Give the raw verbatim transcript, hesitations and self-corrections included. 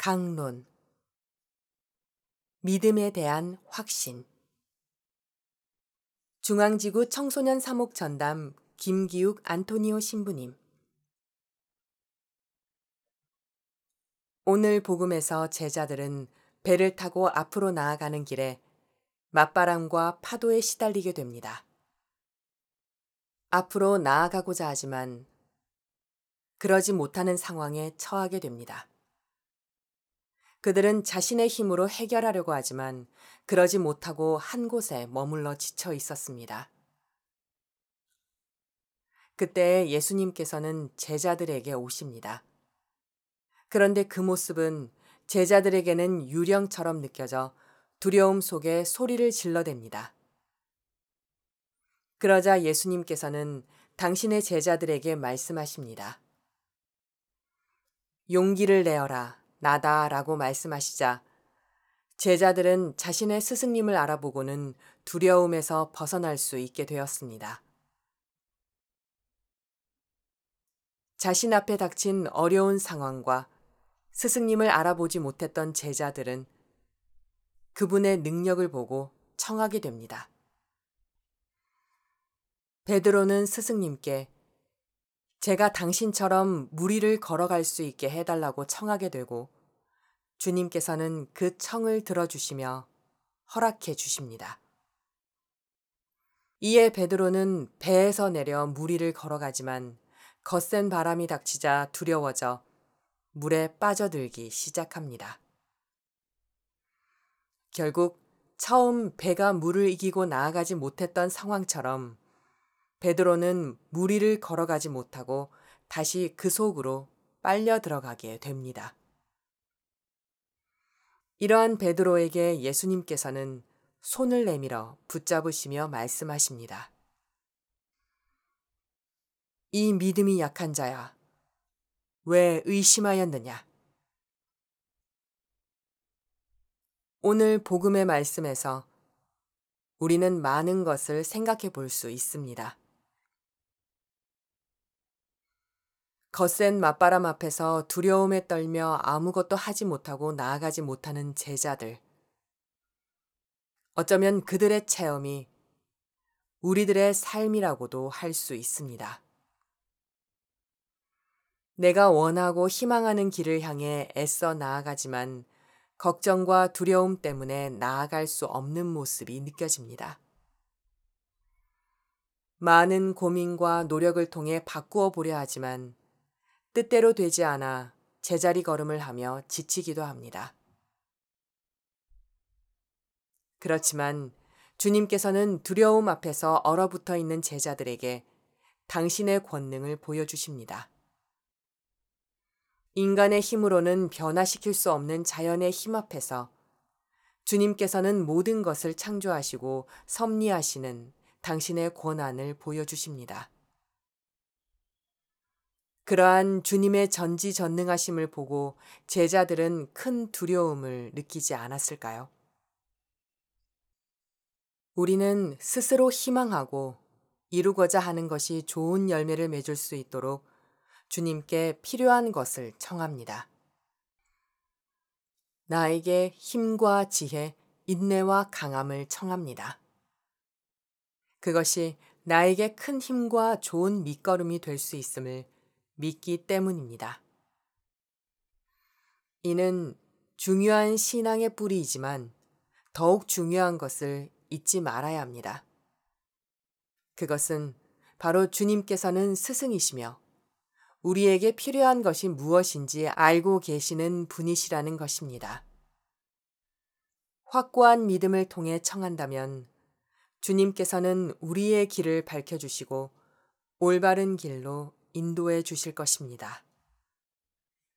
강론. 믿음에 대한 확신. 중앙지구 청소년 사목전담 김기욱 안토니오 신부님. 오늘 복음에서 제자들은 배를 타고 앞으로 나아가는 길에 맞바람과 파도에 시달리게 됩니다. 앞으로 나아가고자 하지만 그러지 못하는 상황에 처하게 됩니다. 그들은 자신의 힘으로 해결하려고 하지만 그러지 못하고 한 곳에 머물러 지쳐 있었습니다. 그때 예수님께서는 제자들에게 오십니다. 그런데 그 모습은 제자들에게는 유령처럼 느껴져 두려움 속에 소리를 질러댑니다. 그러자 예수님께서는 당신의 제자들에게 말씀하십니다. 용기를 내어라, 나다 라고 말씀하시자 제자들은 자신의 스승님을 알아보고는 두려움에서 벗어날 수 있게 되었습니다. 자신 앞에 닥친 어려운 상황과 스승님을 알아보지 못했던 제자들은 그분의 능력을 보고 청하게 됩니다. 베드로는 스승님께 제가 당신처럼 물 위를 걸어갈 수 있게 해달라고 청하게 되고 주님께서는 그 청을 들어주시며 허락해 주십니다. 이에 베드로는 배에서 내려 물 위를 걸어가지만 거센 바람이 닥치자 두려워져 물에 빠져들기 시작합니다. 결국 처음 배가 물을 이기고 나아가지 못했던 상황처럼 베드로는 물 위를 걸어가지 못하고 다시 그 속으로 빨려 들어가게 됩니다. 이러한 베드로에게 예수님께서는 손을 내밀어 붙잡으시며 말씀하십니다. 이 믿음이 약한 자야, 왜 의심하였느냐? 오늘 복음의 말씀에서 우리는 많은 것을 생각해 볼 수 있습니다. 거센 맞바람 앞에서 두려움에 떨며 아무것도 하지 못하고 나아가지 못하는 제자들. 어쩌면 그들의 체험이 우리들의 삶이라고도 할 수 있습니다. 내가 원하고 희망하는 길을 향해 애써 나아가지만 걱정과 두려움 때문에 나아갈 수 없는 모습이 느껴집니다. 많은 고민과 노력을 통해 바꾸어 보려 하지만 뜻대로 되지 않아 제자리 걸음을 하며 지치기도 합니다. 그렇지만 주님께서는 두려움 앞에서 얼어붙어 있는 제자들에게 당신의 권능을 보여주십니다. 인간의 힘으로는 변화시킬 수 없는 자연의 힘 앞에서 주님께서는 모든 것을 창조하시고 섭리하시는 당신의 권한을 보여주십니다. 그러한 주님의 전지전능하심을 보고 제자들은 큰 두려움을 느끼지 않았을까요? 우리는 스스로 희망하고 이루고자 하는 것이 좋은 열매를 맺을 수 있도록 주님께 필요한 것을 청합니다. 나에게 힘과 지혜, 인내와 강함을 청합니다. 그것이 나에게 큰 힘과 좋은 밑거름이 될 수 있음을 믿기 때문입니다. 이는 중요한 신앙의 뿌리이지만 더욱 중요한 것을 잊지 말아야 합니다. 그것은 바로 주님께서는 스승이시며 우리에게 필요한 것이 무엇인지 알고 계시는 분이시라는 것입니다. 확고한 믿음을 통해 청한다면 주님께서는 우리의 길을 밝혀주시고 올바른 길로 인도해 주실 것입니다.